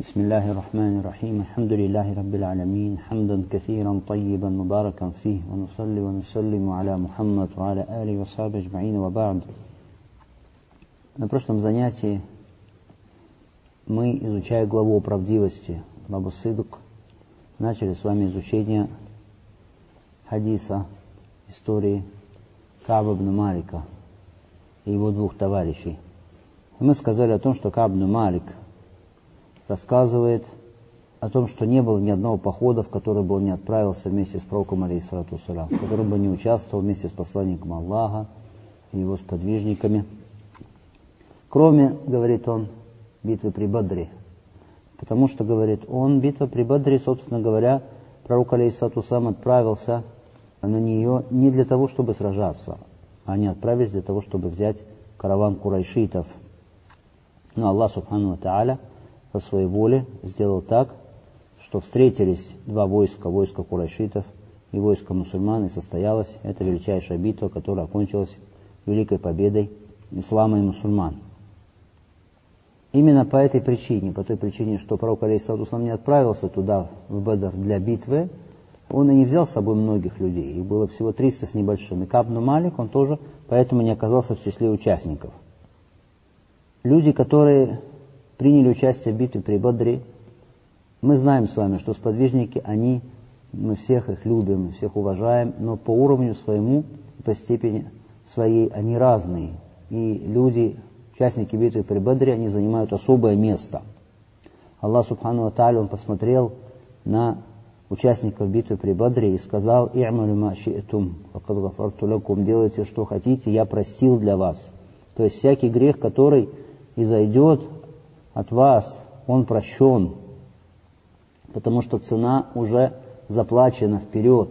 بسم الله الرحمن الرحيم الحمد لله رب العالمين حمدا كثيرا طيبا مباركا فيه ونصلي ونسلم على محمد وعلى آله وصحبه أجمعين وبعد. На прошлом занятии мы, изучая главу о правдивости, бабу Сидк, начали с вами изучение хадиса, истории Кааба ибн Малика и его двух товарищей. И мы сказали о том, что Кааб ибн Малик рассказывает о том, что не было ни одного похода, в который бы он не отправился вместе с пророком, алейхиссалату вассалям, в котором бы не участвовал вместе с посланником Аллаха и его сподвижниками. Кроме, говорит он, битвы при Бадре. Потому что, говорит он, битва при Бадре, собственно говоря, пророк, алейхиссалату вассалям, отправился на нее не для того, чтобы сражаться, а они отправились для того, чтобы взять караван курайшитов. Но Аллах, субхану ва тааля, по своей воле сделал так, что встретились два войска, войско курайшитов и войско мусульман, и состоялась эта величайшая битва, которая окончилась великой победой ислама и мусульман. Именно по этой причине, по той причине, что пророк, алейхиссалату вассалям, не отправился туда, в Бадр, для битвы, он и не взял с собой многих людей, их было всего 300 с небольшим. И Кааб ибн Малик, он тоже поэтому не оказался в числе участников. Люди, которые приняли участие в битве при Бадре, мы знаем с вами, что сподвижники, мы всех их любим, мы всех уважаем, но по уровню своему, по степени своей, они разные. И люди, участники битвы при Бадре, они занимают особое место. Аллах, субхану ва тааля, он посмотрел на участников битвы при Бадре и сказал: «И'малу ма ши'тум, факад гафарту лакум», делайте, что хотите, я простил для вас. То есть всякий грех, который изойдет от вас, он прощен, потому что цена уже заплачена вперед.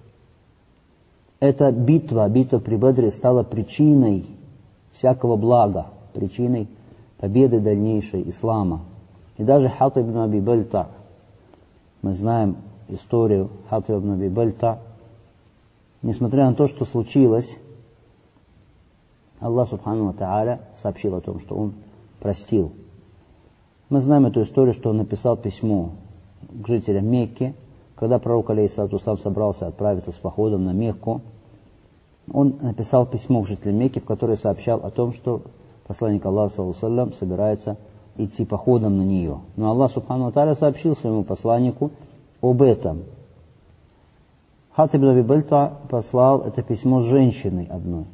Эта битва при Бадре стала причиной всякого блага, причиной победы дальнейшей ислама. И даже Хатиб ибн Аби Бальта, мы знаем историю Хатиба ибн Аби Бальта, несмотря на то, что случилось, Аллах субхану ва тааля сообщил о том, что он простил. Мы знаем эту историю, что он написал письмо к жителям Мекки, когда пророк, алейхиссалату вассалям, собрался отправиться с походом на Мекку. Он написал письмо к жителям Мекки, в которое сообщал о том, что посланник Аллаха, саллаллаху алейхи ва саллям, собирается идти походом на нее. Но Аллах субхану ва тааля сообщил своему посланнику об этом. Хатиб ибн Аби Бальта послал это письмо с женщиной одной.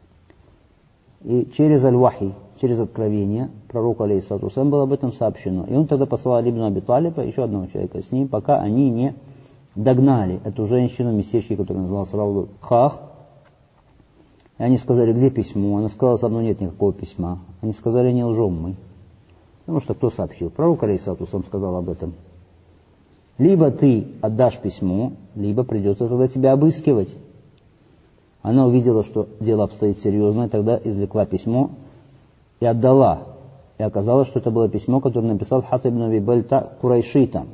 И через аль-вахи, через откровение, пророку, алейхиссалату вассалям, было об этом сообщено. И он тогда послал Али ибн Аби Талиба, еще одного человека с ним, пока они не догнали эту женщину в местечке, которое называлось Раудул Хах. И они сказали: где письмо? Она сказала: со мной нет никакого письма. Они сказали: не лжем мы. Потому что кто сообщил? Пророк, алейхиссалату вассалям, сказал об этом. Либо ты отдашь письмо, либо придется тогда тебя обыскивать. Она увидела, что дело обстоит серьезно, и тогда извлекла письмо и отдала. И оказалось, что это было письмо, которое написал Хатиб ибн Аби Бальта курайшитам.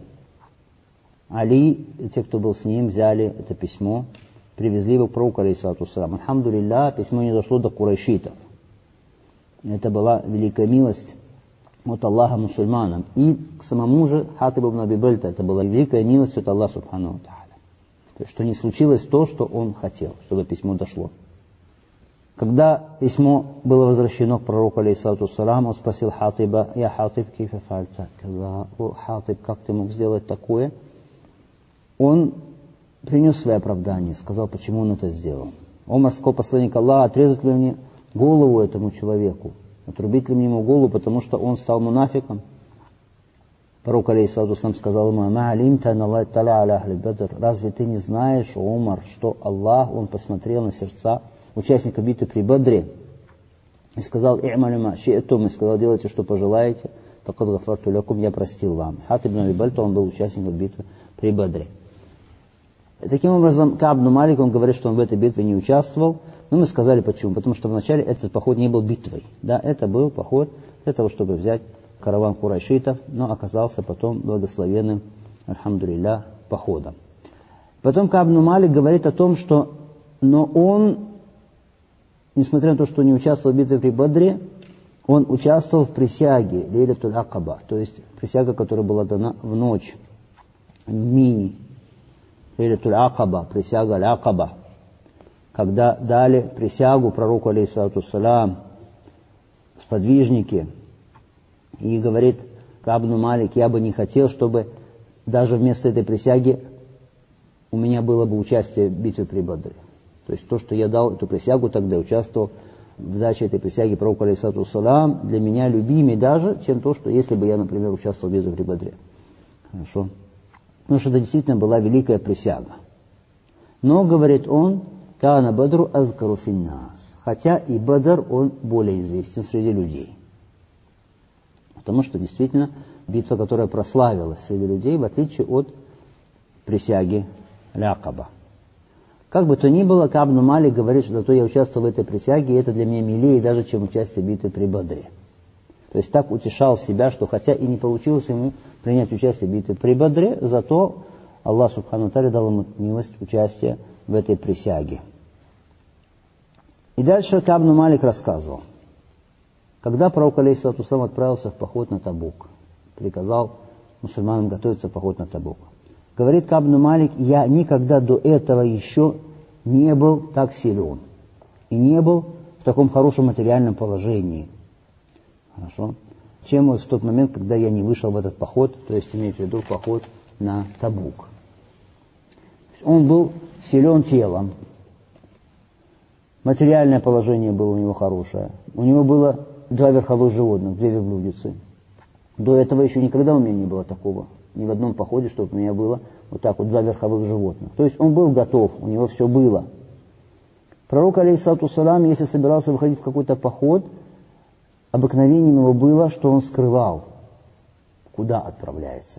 Али и те, кто был с ним, взяли это письмо, привезли его к пророку, алейхиссалату вассалям. Альхамдулилля, письмо не дошло до курайшитов. Это была великая милость от Аллаха мусульманам. И к самому же Хатибу ибн Аби Бальта это была великая милость от Аллаха субхану ва тааля. То есть, что не случилось то, что он хотел, чтобы письмо дошло. Когда письмо было возвращено к пророку, алейхиссалату вассалям, он спросил Хатиба: «Я Хатиб, кейфа фальта?» «О, Хатиб, как ты мог сделать такое?» Он принес свои оправдания, сказал, почему он это сделал. «О, морской посланник Аллаха, отрезать ли мне голову этому человеку? Отрубить ли мне ему голову, потому что он стал мунафиком?» Пророк, алейхиссалату вассалям, сказал ему: «Ма алимта ан Аллах та'аля аля ахли Бадр». Разве ты не знаешь, Умар, что Аллах, он посмотрел на сердца участников битвы при Бадре и сказал: «И'малу ма ши'тум», и сказал: делайте, что пожелаете, факад гафарту лакум, я простил вам. Хатиб ибн Аби Бальта, он был участником битвы при Бадре. Таким образом, Кааб ибн Малик, он говорит, что он в этой битве не участвовал. Но мы сказали почему. Потому что вначале этот поход не был битвой. Да, это был поход для того, чтобы взять караван курайшитов, но оказался потом благословенным, альхамдулилля, походом. Потом Кааб ибн Малик говорит о том, но он, несмотря на то, что не участвовал в битве при Бадре, Он участвовал в присяге Лейлатуль Акаба, то есть присяга, которая была дана в ночь Мини. Лейлатуль Акаба, присяга Аль-Акаба. Когда дали присягу пророку, алейхиссалату вассалям, сподвижники, и говорит Кааб ибн Малик: я бы не хотел, чтобы даже вместо этой присяги у меня было бы участие в битве при Бадре. То есть то, что я дал эту присягу, тогда участвовал в даче этой присяги пророку, алейхиссалату вассалям, для меня любимее даже, чем то, что если бы я, например, участвовал в битве при Бадре. Хорошо. Потому что это действительно была великая присяга. Но, говорит он, «Кана Бадру азкару финнас». Хотя и Бадр, он более известен среди людей. Потому что действительно битва, которая прославилась среди людей, в отличие от присяги Акаба. Как бы то ни было, Кааб ибн Малик говорит, что зато я участвовал в этой присяге, и это для меня милее даже, чем участие в битве при Бадре. То есть так утешал себя, что хотя и не получилось ему принять участие в битве при Бадре, зато Аллах Субхану Тааля дал ему милость участия в этой присяге. И дальше Кааб ибн Малик рассказывал, когда пророк, алейхиссалату вассалям, отправился в поход на Табук, приказал мусульманам готовиться в поход на Табук. Говорит Кааб ибн Малик: я никогда до этого еще не был так силен и не был в таком хорошем материальном положении. Хорошо. Чем в тот момент, когда я не вышел в этот поход, то есть имеется в виду поход на Табук. Он был силен телом, материальное положение было у него хорошее, у него было 2 верховых животных, 2 верблюдицы. До этого еще никогда у меня не было такого. Ни в одном походе, чтобы у меня было вот так вот 2 верховых животных. То есть он был готов, у него все было. Пророк, алейхиссалату вассалям, если собирался выходить в какой-то поход, обыкновением его было, что он скрывал, куда отправляется.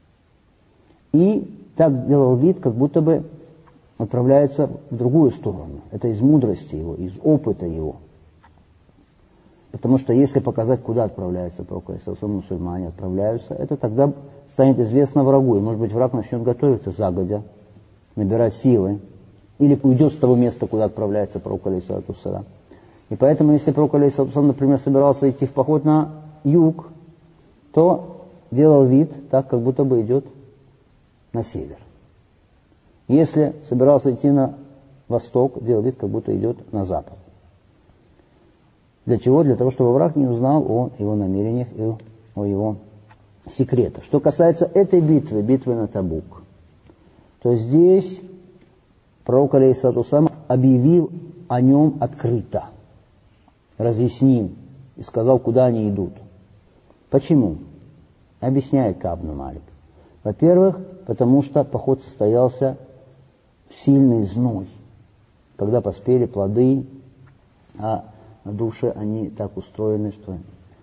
И так делал вид, как будто бы отправляется в другую сторону. Это из мудрости его, из опыта его. Потому что если показать, куда отправляется пророк, мусульмане отправляются, это тогда станет известно врагу. И, может быть, враг начнет готовиться загодя, набирать силы, или уйдет с того места, куда отправляется пророк, алейхиссалату вассалям. И поэтому, если пророк, алейхиссалату вассалям, например, собирался идти в поход на юг, то делал вид так, как будто бы идет на север. Если собирался идти на восток, делал вид, как будто идет на запад. Для чего? Для того, чтобы враг не узнал о его намерениях и о его секретах. Что касается этой битвы, битвы на Табук, то здесь пророк, алейхиссалату вассалям, объявил о нем открыто, разъяснил и сказал, куда они идут. Почему? Объясняет Кааб ибн Малик. Во-первых, потому что поход состоялся в сильный зной, когда поспели плоды, а души, они так устроены, что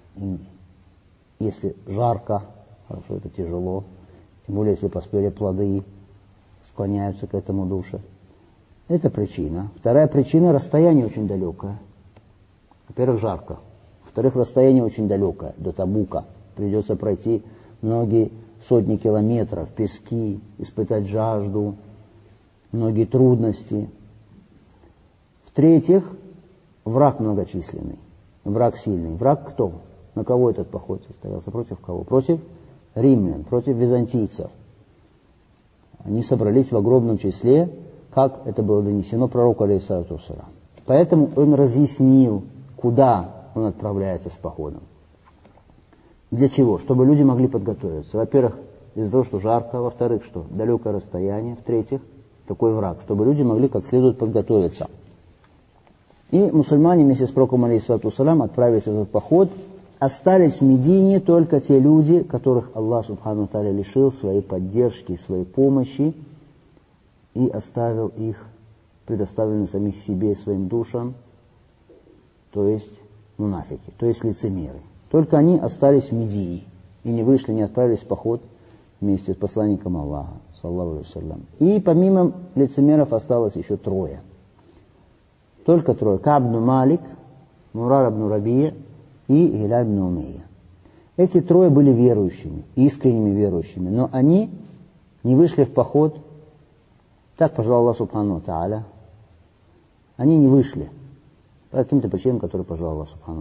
если жарко, хорошо, это тяжело, тем более, если поспели плоды, склоняются к этому души. Это причина. Вторая причина — расстояние очень далекое. Во-первых, жарко. Во-вторых, расстояние очень далекое, до Табука. Придется пройти многие сотни километров, пески, испытать жажду, многие трудности. В-третьих, враг многочисленный, враг сильный. Враг кто? На кого этот поход состоялся? Против кого? Против римлян, против византийцев. Они собрались в огромном числе, как это было донесено пророку, алейхиссалату вассалям. Поэтому он разъяснил, куда он отправляется с походом. Для чего? Чтобы люди могли подготовиться. Во-первых, из-за того, что жарко. Во-вторых, что далекое расстояние. В-третьих, такой враг. Чтобы люди могли как следует подготовиться. И мусульмане вместе с пророком, алейхиссалату вассалям, отправились в этот поход. Остались в Медине только те люди, которых Аллах Субхану Тааля лишил своей поддержки, своей помощи, и оставил их предоставленными самих себе и своим душам, то есть мунафики, то есть лицемеры. Только они остались в Медине и не вышли, не отправились в поход вместе с посланником Аллаха, саллаллаху алейхи ва саллям. И помимо лицемеров осталось еще 3. Только 3. Кааб ибн Малик, Мурар ибн Рабия и Гилаль ибн Умейя. Эти 3 были верующими, искренними верующими, но они не вышли в поход. Так пожелал Аллах Субхану Тааля. Они не вышли по каким-то причинам, которые пожелал Аллах Субхану Тааля.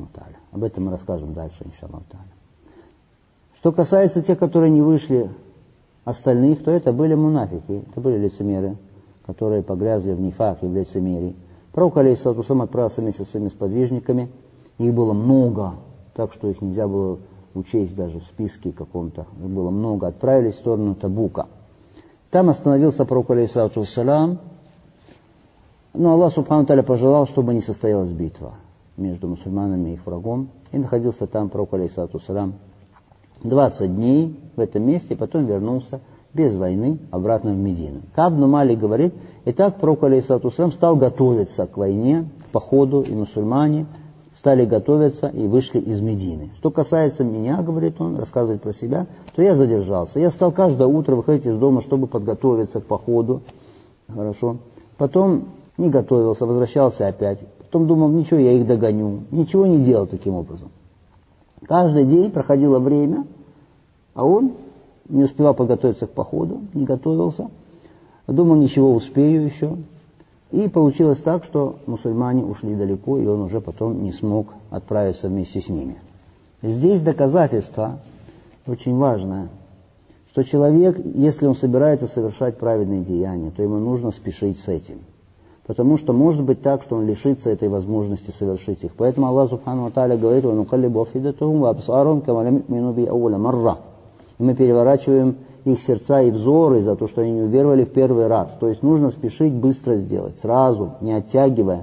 Об этом мы расскажем дальше, иншаллах та'аля. Что касается тех, которые не вышли, остальных, то это были мунафики, это были лицемеры, которые погрязли в нифах и в лицемерии. Пророк алейхиссалату вассалам отправился вместе со своими сподвижниками, их было много, так что их нельзя было учесть даже в списке каком-то, их было много, отправились в сторону Табука. Там остановился пророк алейхиссалату вассалам, но Аллах субхану тааля пожелал, чтобы не состоялась битва между мусульманами и их врагом, и находился там пророк алейхиссалату вассалам 20 дней в этом месте, потом вернулся без войны обратно в Медину. Кааб бин Малик говорит, и так пророк алейхиссалату вассалам стал готовиться к войне, к походу, и мусульмане стали готовиться и вышли из Медины. Что касается меня, говорит он, рассказывает про себя, то я задержался. Я стал каждое утро выходить из дома, чтобы подготовиться к походу. Хорошо. Потом не готовился, возвращался опять. Потом думал, ничего, я их догоню. Ничего не делал таким образом. Каждый день проходило время, а он не успевал подготовиться к походу, не готовился. Думал, ничего, успею еще. И получилось так, что мусульмане ушли далеко, и он уже потом не смог отправиться вместе с ними. Здесь доказательство очень важное, что человек, если он собирается совершать праведные деяния, то ему нужно спешить с этим. Потому что может быть так, что он лишится этой возможности совершить их. Поэтому Аллах субхану ва тааля говорит: «Ванукаллибу афидатухум ва абсарахум кама лам ю'мину би ауля марра». И мы переворачиваем их сердца и взоры за то, что они не уверовали в первый раз. То есть нужно спешить быстро сделать, сразу, не оттягивая.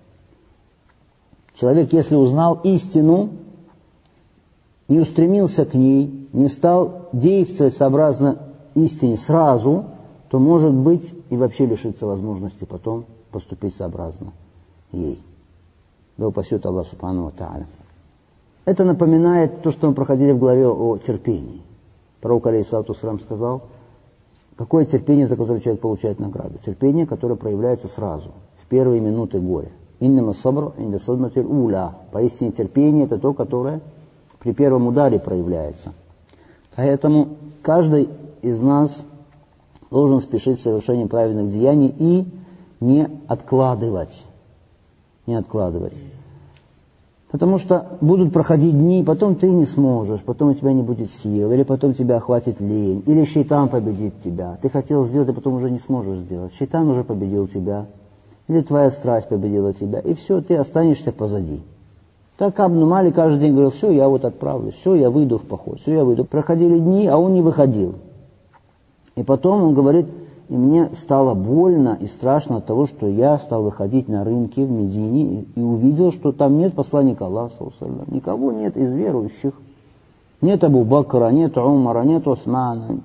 Человек, если узнал истину, не устремился к ней, не стал действовать сообразно истине сразу, то, может быть, и вообще лишится возможности потом поступить сообразно ей. Да упасет Аллах субхану ва тааля. Это напоминает то, что мы проходили в главе о терпении. Пророк алейхиссалату вассалам сказал, какое терпение, за которое человек получает награду? Терпение, которое проявляется сразу, в первые минуты горя. Иннама сабр инда садматил уля. Поистине терпение — это то, которое при первом ударе проявляется. Поэтому каждый из нас должен спешить в совершении праведных деяний и не откладывать. Не откладывать. Потому что будут проходить дни, потом ты не сможешь, потом у тебя не будет сил, или потом тебя охватит лень, или шейтан победит тебя. Ты хотел сделать, а потом уже не сможешь сделать. Шейтан уже победил тебя, или твоя страсть победила тебя, и все, ты останешься позади. Так Кааб бин Малик каждый день говорил: все, я вот отправлюсь, все, я выйду в поход, все, я выйду. Проходили дни, а он не выходил. И потом он говорит: и мне стало больно и страшно от того, что я стал выходить на рынки в Медине и увидел, что там нет посланника Аллаха, никого нет из верующих. Нет Абу Бакра, нет Умара, нет Усмана,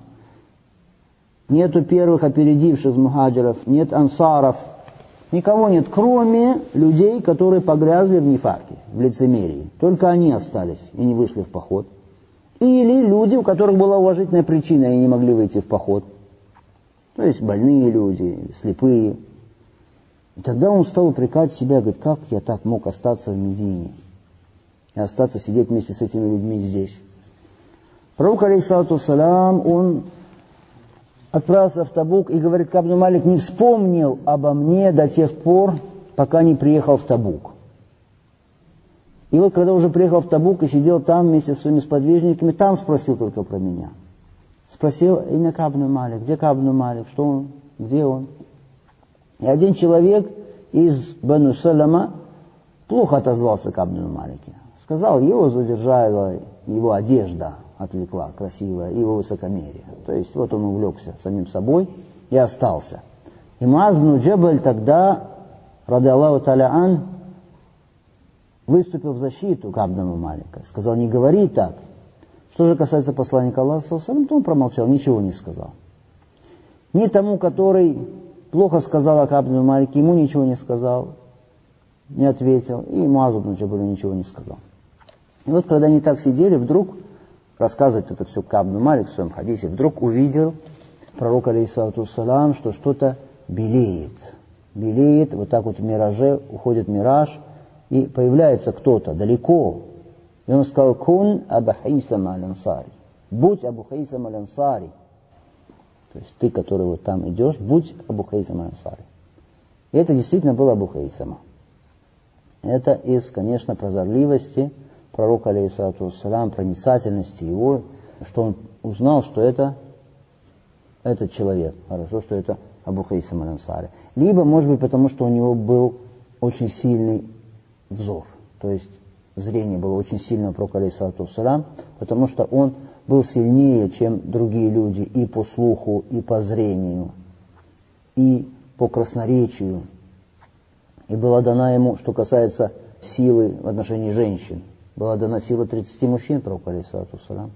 нету первых опередивших мухаджиров, нет ансаров. Никого нет, кроме людей, которые погрязли в нифаке, в лицемерии. Только они остались и не вышли в поход. Или люди, у которых была уважительная причина, и не могли выйти в поход. То есть больные люди, слепые. И тогда он стал упрекать себя, говорит: как я так мог остаться в Медине и остаться сидеть вместе с этими людьми здесь. Пророк алейхиссалату вассалям, он отправился в Табук и говорит: Кааб бин Малик не вспомнил обо мне до тех пор, пока не приехал в Табук. И вот когда уже приехал в Табук и сидел там вместе со своими сподвижниками, там спросил только про меня. Спросил: «Инна Кааб бин Малик, где Кааб бин Малик, что он, где он?» И один человек из Бану Салама плохо отозвался Кааб бин Малике. Сказал, его задержала его одежда, отвлекла красивая, его высокомерие. То есть вот он увлекся самим собой и остался. И Муаз бин Джабаль тогда, ради Аллаху та'аля ан, выступил в защиту Кааб бин Малика. Сказал: не говори так. Что же касается посланника Аллаха, то он промолчал, ничего не сказал. Ни тому, который плохо сказал о Кааб бин Малике, ему ничего не сказал, не ответил, и Муазу бин Джабалю ничего не сказал. И вот когда они так сидели, вдруг, рассказывает это все Кааб бин Малик в своем хадисе, вдруг увидел пророк алейхиссалату вассалам, что что-то белеет. Белеет, вот так вот в мираже, уходит мираж, и появляется кто-то далеко. И он сказал: «Кун Абу Хайсам аль-Ансари». Будь Абу Хайсам аль-Ансари. То есть ты, который вот там идешь, будь Абу Хайсам аль-Ансари. И это действительно был Абу Хайсама. Это из, конечно, прозорливости пророка, алейхиссалату вассалям, проницательности его, что он узнал, что это этот человек, хорошо, что это Абу Хайсам аль-Ансари. Либо, может быть, потому что у него был очень сильный взор, то есть зрение было очень сильное у пророка, алейхиссалату вассалям, потому что он был сильнее, чем другие люди и по слуху, и по зрению, и по красноречию. И была дана ему, что касается силы в отношении женщин, была дана сила 30 мужчин, пророку, алейхиссалату вассалям.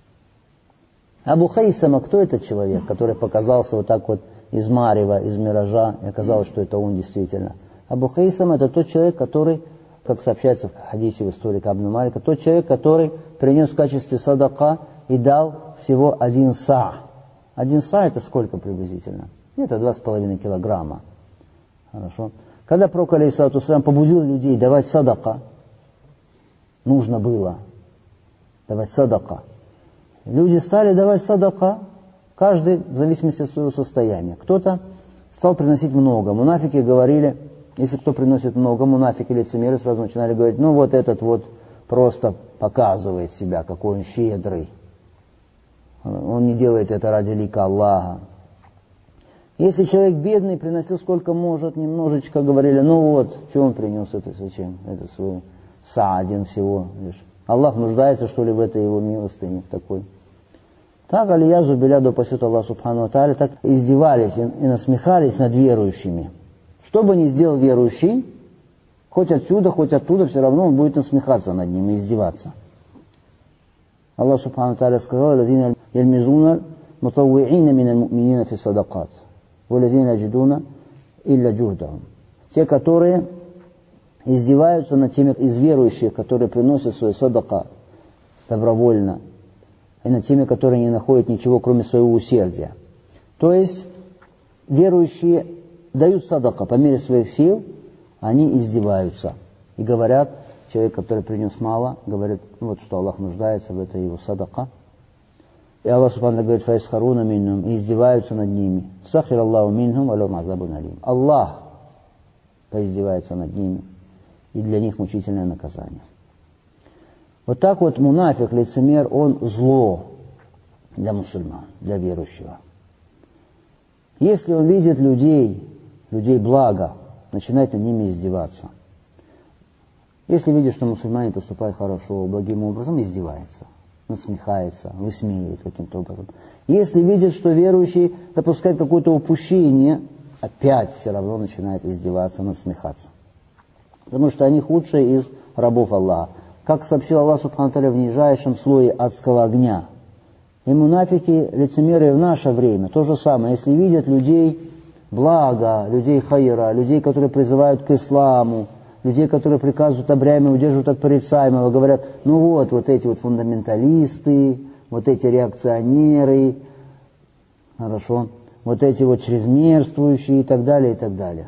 Абу Хайсама, кто этот человек, который показался вот так вот из марева, из миража, и оказалось, что это он действительно? Абу Хайсам — это тот человек, который, как сообщается в хадисе в истории Кабн Малика, тот человек, который принес в качестве садака и дал всего 1 са. 1 са — это сколько приблизительно? Это 2,5 килограмма. Хорошо. Когда пророк, алейхиссалату вассалям, побудил людей давать садака, нужно было давать садака. Люди стали давать садака, каждый в зависимости от своего состояния. Кто-то стал приносить много. Мунафики говорили, если кто приносит много, мунафики, лицемеры сразу начинали говорить, ну вот этот вот просто показывает себя, какой он щедрый. Он не делает это ради лика Аллаха. Если человек бедный, приносил сколько может, немножечко, говорили, ну вот, что он принес это, зачем? Это свой са один всего лишь. Аллах нуждается, что ли, в этой его милостыне, в такой. Так, алиязу биля, да упасет Аллах субхану ва тааля, так издевались и насмехались над верующими. Что бы ни сделал верующий, хоть отсюда, хоть оттуда, все равно он будет насмехаться над ним и издеваться. Аллах субхану ва тааля сказал, «Лазина яльмизуна мутавви'ина миналь му'минина фи садакат, валазина яджидуна илля джухдахум». Те, которые издеваются над теми из верующих, которые приносят свой садака добровольно, и над теми, которые не находят ничего, кроме своего усердия. То есть верующие дают садака по мере своих сил, они издеваются. И говорят, человек, который принес мало, говорит, вот что Аллах нуждается в этой его садака. И Аллах субхану говорит, фаисхаруна миннум, и издеваются над ними. Сахир Аллаху минхум, алям азабун алим. Аллах поиздевается над ними, и для них мучительное наказание. Вот так вот мунафик, лицемер, он зло для мусульман, для верующего. Если он видит людей блага, начинает над ними издеваться. Если видит, что мусульмане поступают хорошо, благим образом, издевается, насмехается, высмеивает каким-то образом. Если видит, что верующий допускает какое-то упущение, опять все равно начинает издеваться, насмехаться. Потому что они худшие из рабов Аллаха. Как сообщил Аллах субхану ва тааля, в нижайшем слое адского огня. И мунафики, лицемеры в наше время, то же самое. Если видят людей блага, людей хайра, людей, которые призывают к исламу, людей, которые приказывают обрями, удерживают от порицаемого, говорят, ну вот эти вот фундаменталисты, вот эти реакционеры, хорошо, вот эти вот чрезмерствующие и так далее, и так далее.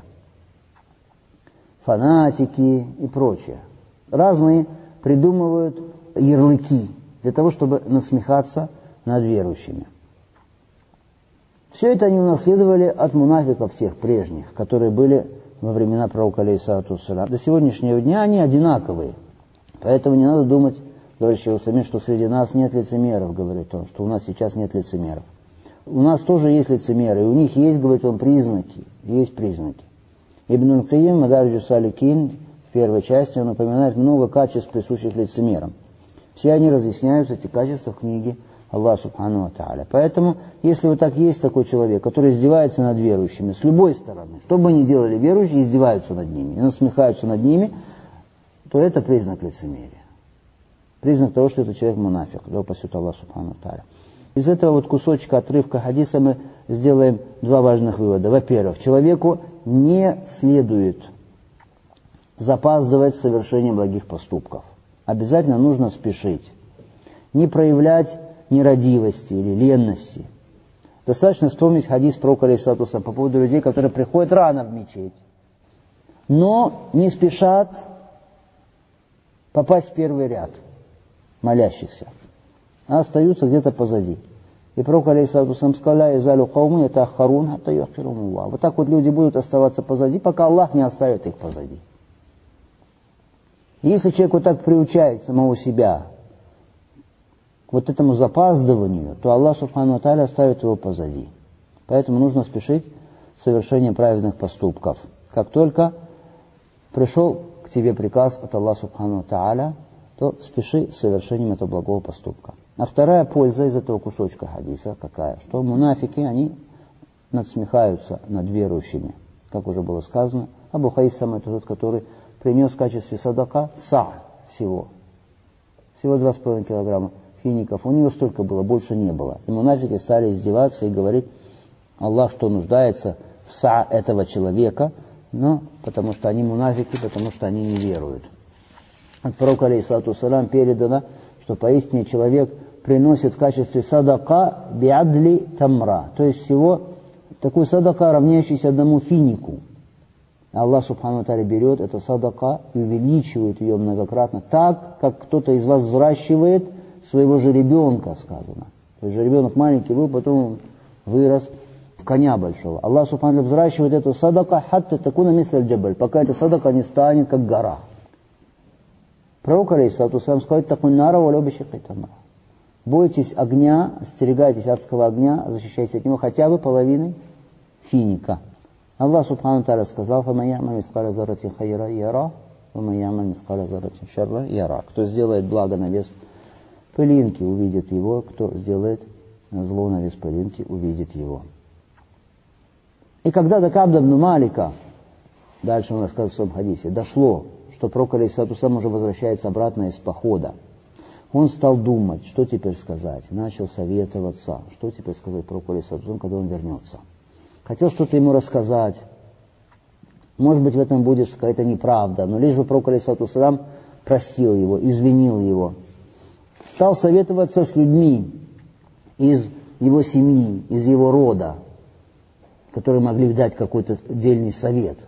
Фанатики и прочее. Разные придумывают ярлыки для того, чтобы насмехаться над верующими. Все это они унаследовали от мунафиков тех прежних, которые были во времена пророка, алейхиссалату вассалям. До сегодняшнего дня они одинаковые. Поэтому не надо думать, говорит шейх Усаймин, что среди нас нет лицемеров, говорит он, что у нас сейчас нет лицемеров. У нас тоже есть лицемеры, и у них есть, говорит он, признаки. Есть признаки. Ибн аль-Кайим, Мадариджус Саликин, в первой части он упоминает много качеств, присущих лицемерам. Все они разъясняются, эти качества, в книге Аллаха субхану ва тааля. Поэтому, если вот так есть такой человек, который издевается над верующими, с любой стороны, что бы ни делали верующие, издеваются над ними, и насмехаются над ними, то это признак лицемерия. Признак того, что этот человек мунафик, да упасет Аллах субхану ва тааля. Из этого вот кусочка, отрывка хадиса мы сделаем два важных вывода. Во-первых, человеку не следует запаздывать совершение благих поступков. Обязательно нужно спешить. Не проявлять нерадивости или ленности. Достаточно вспомнить хадис пророка алейхиссалату вассалям по поводу людей, которые приходят рано в мечеть, но не спешат попасть в первый ряд молящихся, а остаются где-то позади. И пророк алейхиссалату вассалям сказал: «Изалю кауму ятахарун хатта юахирум Аллах». Вот так вот люди будут оставаться позади, пока Аллах не оставит их позади. Если человек вот так приучает самого себя к вот этому запаздыванию, то Аллах Субхану ва Тааля оставит его позади. Поэтому нужно спешить с совершением праведных поступков. Как только пришел к тебе приказ от Аллаха Субхану ва Тааля, то спеши с совершением этого благого поступка. А вторая польза из этого кусочка хадиса какая? Что мунафики, они надсмехаются над верующими. Как уже было сказано, Абу Хайсам это тот, который принес в качестве садака всего 2,5 килограмма фиников. У него столько было, больше не было. И мунафики стали издеваться и говорить: Аллах что нуждается в этого человека, но потому что они мунафики, потому что они не веруют. От пророка алейхиссалату вассалям передано, что поистине человек приносит в качестве садака биадли тамра, то есть всего такой садака, равняющийся одному финику. Аллах Субхану ва Тааля берет это садака и увеличивает ее многократно, так, как кто-то из вас взращивает своего жеребенка, сказано. То есть жеребенок маленький был, потом он вырос в коня большого. Аллах Субхану ва Тааля взращивает это садака, хатта такуна мисля аль-джабаль, пока эта садака не станет как гора. Пророк алейхиссалату вассалям сказал: такун нара ва лау бишикки тамра. Бойтесь огня, остерегайтесь адского огня, защищайтесь от него хотя бы половиной финика. Аллах Субхану ва Тааля сказал: «Фаман я'маль мисқаля зарратин хайра яра, ваман я'маль мисқаля зарратин шарра яра». Кто сделает благо на вес пылинки, увидит его, кто сделает зло на вес пылинки, увидит его. И когда до Ка'ба ибн Малика, дальше он рассказывает в своем хадисе, дошло, что пророк алейхиссалату вассалям уже возвращается обратно из похода, он стал думать, что теперь сказать, начал советоваться, что теперь сказать пророку алейхиссалату вассалям, когда он вернется. Хотел что-то ему рассказать, может быть, в этом будет какая-то неправда, но лишь бы пророк алейхиссалату вассалям простил его, извинил его. Стал советоваться с людьми из его семьи, из его рода, которые могли дать какой-то отдельный совет.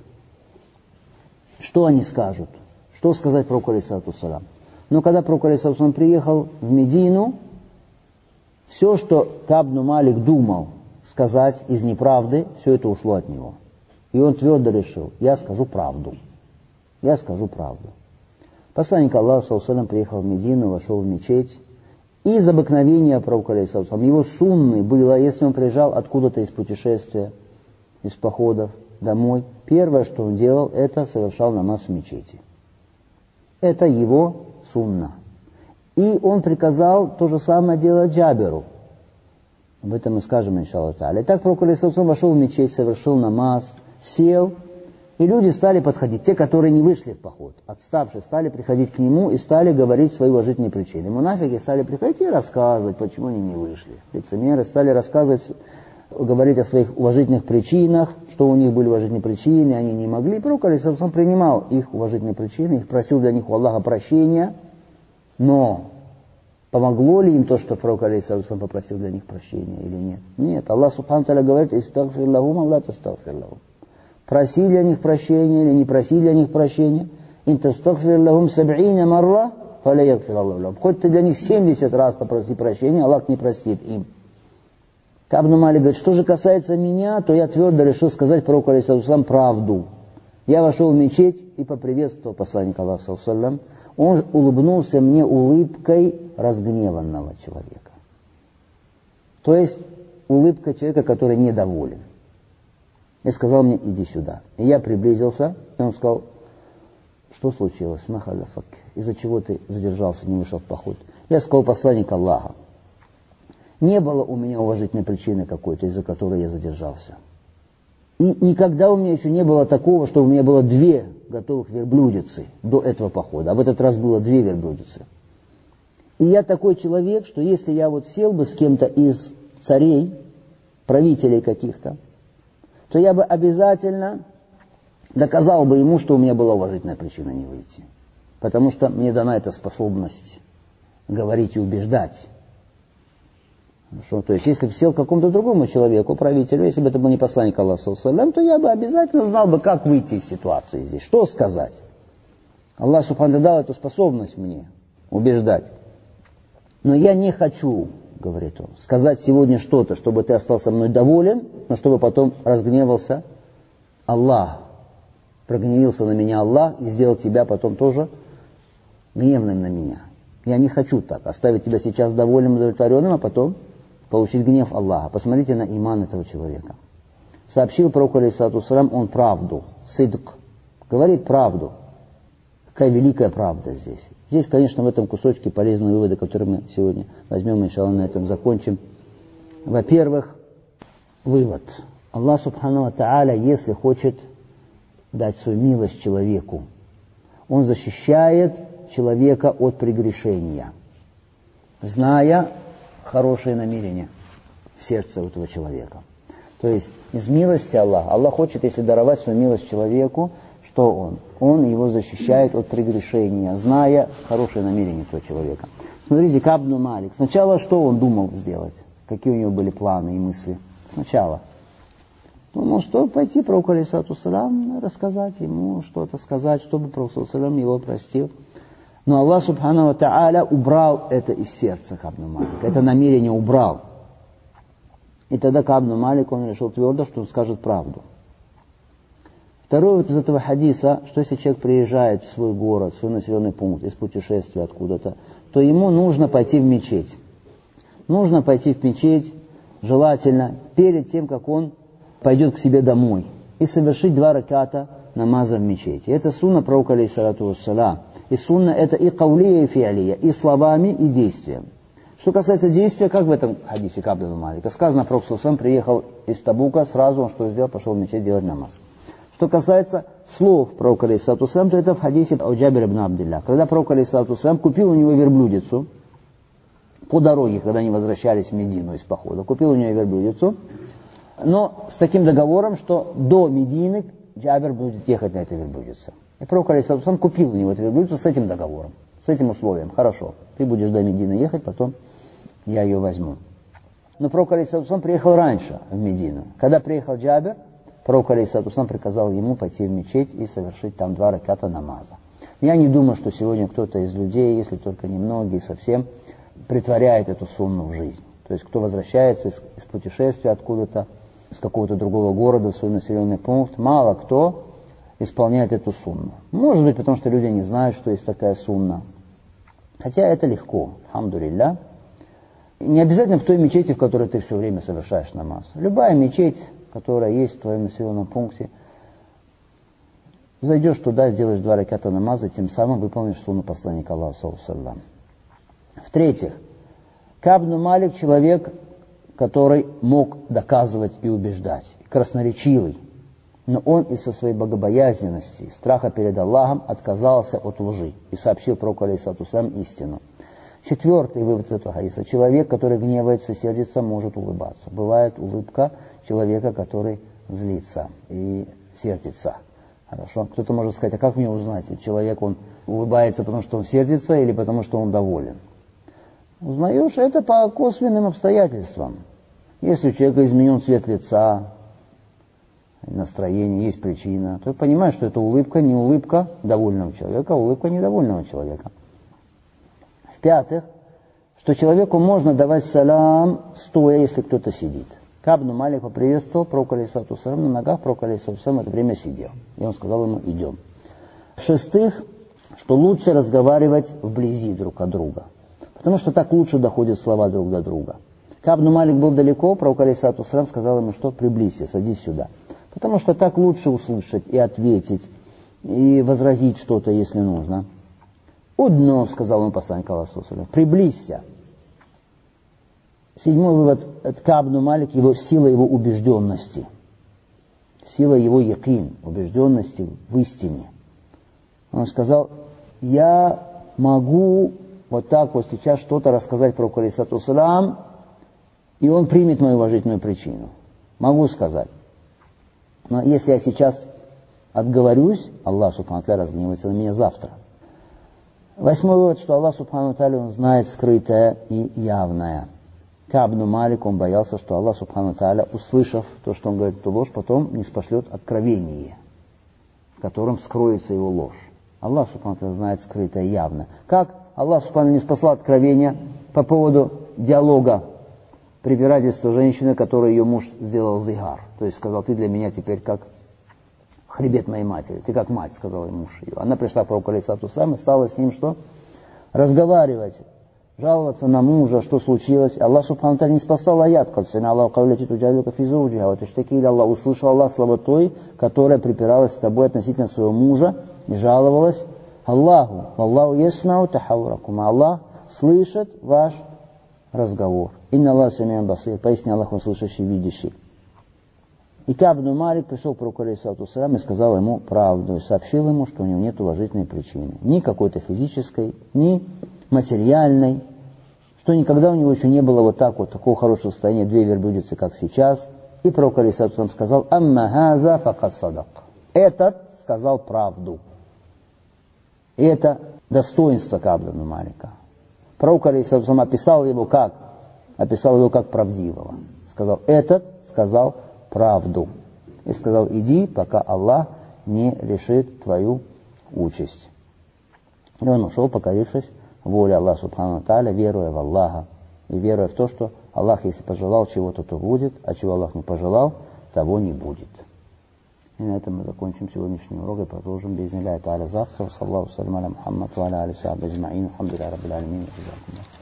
Что они скажут? Что сказать пророку алейхиссалату вассалям? Но когда пророк алейхиссалату вассалям приехал в Медину, все, что Ка'б ибн Малик думал сказать из неправды, все это ушло от него. И он твердо решил: я скажу правду. Я скажу правду. Посланник Аллаха, саллаллаху алейхи ва саллям, приехал в Медину, вошел в мечеть. И из обыкновения пророка алейхиссалату вассалям, его сунны было, если он приезжал откуда-то из путешествия, из походов домой, первое, что он делал, это совершал намаз в мечети. Это его сунна. И он приказал то же самое делать Джаберу. Об этом мы скажем, иншаллаху та'аля. Итак, пророк алейхиссалату вассалям вошел в мечеть, совершил намаз, сел, и люди стали подходить, те, которые не вышли в поход, отставшие, стали приходить к нему и стали говорить свои уважительные причины. Мунафики стали приходить и рассказывать, почему они не вышли. Лицемеры стали рассказывать, говорить о своих уважительных причинах, что у них были уважительные причины, они не могли. Пророк алейхиссалату вассалям принимал их уважительные причины, их просил для них у Аллаха прощения, но помогло ли им то, что пророк алейхиссалату вассалям попросил для них прощения или нет? Нет. Аллах Субхану ва Тааля говорит: «Истагфир лахум, ав ла тастагфир лахум». Проси для них прощения или не проси для них прощения. «Ин тастагфир лахум саб'ина марра, фаля ягфир Аллаху лахум». Хоть ты для них 70 раз попроси прощения, Аллах не простит им. Ка'б ибн Малик говорит: что же касается меня, то я твердо решил сказать пророку алейхиссалату вассалям правду. Я вошел в мечеть и поприветствовал посланника Аллаха, саллаллаху алейхи ва саллям. Он улыбнулся мне улыбкой разгневанного человека. То есть улыбка человека, который недоволен. И сказал мне: иди сюда. И я приблизился, и он сказал: что случилось? Махаляфак, из-за чего ты задержался, не вышел в поход? Я сказал: посланник Аллаха, не было у меня уважительной причины какой-то, из-за которой я задержался. И никогда у меня еще не было такого, что у меня было 2 готовых верблюдицы до этого похода. А в этот раз было 2 верблюдицы. И я такой человек, что если я вот сел бы с кем-то из царей, правителей каких-то, то я бы обязательно доказал бы ему, что у меня была уважительная причина не выйти. Потому что мне дана эта способность говорить и убеждать. Хорошо? То есть, если бы сел к какому-то другому человеку, правителю, если бы это был не посланник Аллаха, саллаллаху алейхи ва саллям, то я бы обязательно знал бы, как выйти из ситуации здесь, что сказать. Аллах Субхану дал эту способность мне убеждать. Но я не хочу, говорит он, сказать сегодня что-то, чтобы ты остался мной доволен, но чтобы потом разгневался Аллах, прогневился на меня Аллах и сделал тебя потом тоже гневным на меня. Я не хочу так, оставить тебя сейчас довольным, удовлетворенным, а потом получить гнев Аллаха. Посмотрите на иман этого человека. Сообщил пророк, алейхиссалату вассалям, он правду, сидк, говорит правду. Какая великая правда здесь. Здесь, конечно, в этом кусочке полезные выводы, которые мы сегодня возьмем, иншаллах, на этом закончим. Во-первых, вывод. Аллах субхану ва тааля, если хочет дать свою милость человеку, Он защищает человека от прегрешения, зная хорошие намерения в сердце этого человека. То есть из милости Аллаха, Аллах хочет, если даровать свою милость человеку, что Он? Он его защищает от прегрешения, зная хорошие намерения этого человека. Смотрите, Кааб бин Малик. Сначала что он думал сделать? Какие у него были планы и мысли? Сначала думал, что пойти пророку, алейхиссалату вассалям, рассказать ему что-то, сказать, чтобы пророк, алейхиссалату вассалям, его простил. Но Аллах субхану ва тааля убрал это из сердца Кааб бин Малика. Это намерение убрал. И тогда Кааб бин Малик, он решил твердо, что он скажет правду. Второе вот из этого хадиса, что если человек приезжает в свой город, в свой населенный пункт, из путешествия откуда-то, то ему нужно пойти в мечеть. Нужно пойти в мечеть, желательно, перед тем, как он пойдет к себе домой, и совершить 2 раката намаза в мечети. Это сунна пророка, алейхиссалату вассалям. И сунна это и каулия, и фиалия, и словами, и действием. Что касается действия, как в этом хадисе Кааб бин Малика, сказано, пророк саллаллаху алейхи ва саллям приехал из Табука, сразу он что сделал, пошел в мечеть делать намаз. Что касается слов пророка, алейхиссалату вассалям, то это в хадисе о Джабире ибн Абдилля. Когда пророк, алейхиссалату вассалям, купил у него верблюдицу, по дороге, когда они возвращались в Медину из похода, купил у него верблюдицу, но с таким договором, что до Медины Джабир будет ехать на этой верблюдице. И пророк, алейхиссалату вассалям, купил у него эту верблюдицу с этим договором, с этим условием. Хорошо, ты будешь до Медины ехать, потом я ее возьму. Но пророк, алейхиссалату вассалям, приехал раньше в Медину. Когда приехал Джабир, пророк, алейхиссалату вассалям, приказал ему пойти в мечеть и совершить там 2 раката намаза. Я не думаю, что сегодня кто-то из людей, если только немногие совсем, притворяет эту сунну в жизнь. То есть, кто возвращается из путешествия откуда-то, из какого-то другого города в свой населенный пункт, мало кто исполняет эту сунну. Может быть, потому что люди не знают, что есть такая сунна. Хотя это легко, алхамдулилля. Не обязательно в той мечети, в которой ты все время совершаешь намаз. Любая мечеть, которая есть в твоем населенном пункте, зайдешь туда, сделаешь 2 раката намаза, тем самым выполнишь сунну посланника Аллаха, саллаллаху алейхи ва саллям. В-третьих, Кааб бин Малик человек, который мог доказывать и убеждать, красноречивый, но он из-за своей богобоязненности, страха перед Аллахом отказался от лжи и сообщил пророку, алейхиссалату вассалям, истину. Четвертый вывод из этого хадиса. Человек, который гневается, сердится, может улыбаться. Бывает улыбка человека, который злится и сердится. Хорошо. Кто-то может сказать, а как мне узнать, человек он улыбается, потому что он сердится или потому что он доволен? Узнаешь это по косвенным обстоятельствам. Если у человека изменен цвет лица, настроение, есть причина, то понимаешь, что это улыбка не улыбка довольного человека, а улыбка недовольного человека. В-пятых, что человеку можно давать салям стоя, если кто-то сидит. Кааб бин Малик поприветствовал пророка, алейхиссалату вассалям, на ногах пророк, алейхиссалату вассалям, в это время сидел. И он сказал ему, идем. В-шестых, что лучше разговаривать вблизи друг от друга. Потому что так лучше доходят слова друг до друга. Кааб бин Малик был далеко, пророк, алейхиссалату вассалям, сказал ему, что приблизься, садись сюда. Потому что так лучше услышать и ответить, и возразить что-то, если нужно. «Удно», — сказал ему посланник Аллаха, приблизься. Седьмой вывод от Кааб бин Малик, сила его убежденности. Сила его якин, убежденности в истине. Он сказал, я могу вот так вот сейчас что-то рассказать про алейхиссалату вассалям, и он примет мою уважительную причину. Могу сказать. Но если я сейчас отговорюсь, Аллах субхану тааля разгневается на меня завтра. Восьмой вывод, что Аллах субхану тааля, он знает скрытое и явное. Кааб бин Малик, он боялся, что Аллах субхану тааля, услышав то, что он говорит, эту ложь, потом не спошлет откровение, в котором вскроется его ложь. Аллах субхану тааля знает скрытое и явное. Как Аллах субхану не спасал откровения по поводу диалога, препирательства женщины, которой ее муж сделал зигар. То есть сказал, ты для меня теперь как хребет моей матери, ты как мать, сказал ей муж ее. Она пришла к пророку алейхиссалату вассалам и стала с ним что? Разговаривать, жаловаться на мужа, что случилось. Аллах субхану ва тааля не спасал аят, Аллах услышал Аллах слова той, которая припиралась с тобой относительно своего мужа и жаловалась Аллаху. Аллаху ясмау тахауракум. Аллах слышит ваш разговор. Инна Аллах самиан басир. Поясни, Аллах он слышащий, видящий. И Кааб ибн Малик пришел к пророку алейхиссалату вассалам и сказал ему правду, и сообщил ему, что у него нет уважительной причины. Ни какой-то физической, ни материальной, что никогда у него еще не было вот так вот, такого хорошего состояния, две верблюдицы, как сейчас. И пророк алейхиссалату вассалам сказал, «Амма хаза факад садак». Этот сказал правду. И это достоинство Кааба ибн Малика. Пророк алейхиссалату вассалам описал его как правдивого. Сказал, этот сказал правду. И сказал, иди, пока Аллах не решит твою участь. И он ушел, покорившись воле Аллаха субхану ва тааля, веруя в Аллаха. И веруя в то, что Аллах, если пожелал чего-то, то будет, а чего Аллах не пожелал, того не будет. И на этом мы закончим сегодняшний урок и продолжим без Аллаха тааля завтра. Саллаху салям аля Мухаммад ва аля алейхи ва сахбихи аджмаин. Алхамдулиллахи раббил алямин.